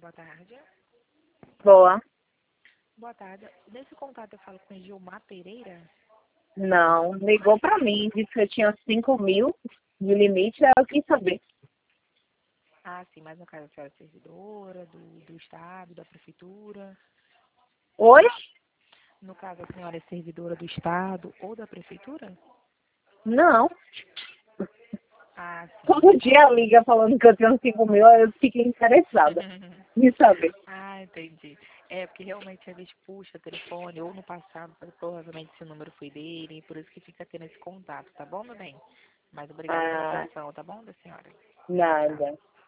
boa tarde. Boa. Boa tarde. Nesse contato eu falo com Gilmar Pereira. Não, ligou pra mim, disse que eu tinha 5.000 de limite, aí eu quis saber. Ah, sim, mas no caso a senhora é servidora do Estado, da Prefeitura. Oi? No caso a senhora é servidora do Estado ou da Prefeitura? Não. Ah, sim. Todo dia liga falando que eu tenho 5.000, aí eu fiquei interessada em saber. Ah, entendi. É, porque realmente às vezes puxa telefone, ou no passado, provavelmente esse número foi dele, por isso que fica tendo esse contato, tá bom, meu bem? Mas obrigada pela Ah, atenção, tá bom, da senhora? Tchau, tchau. nada.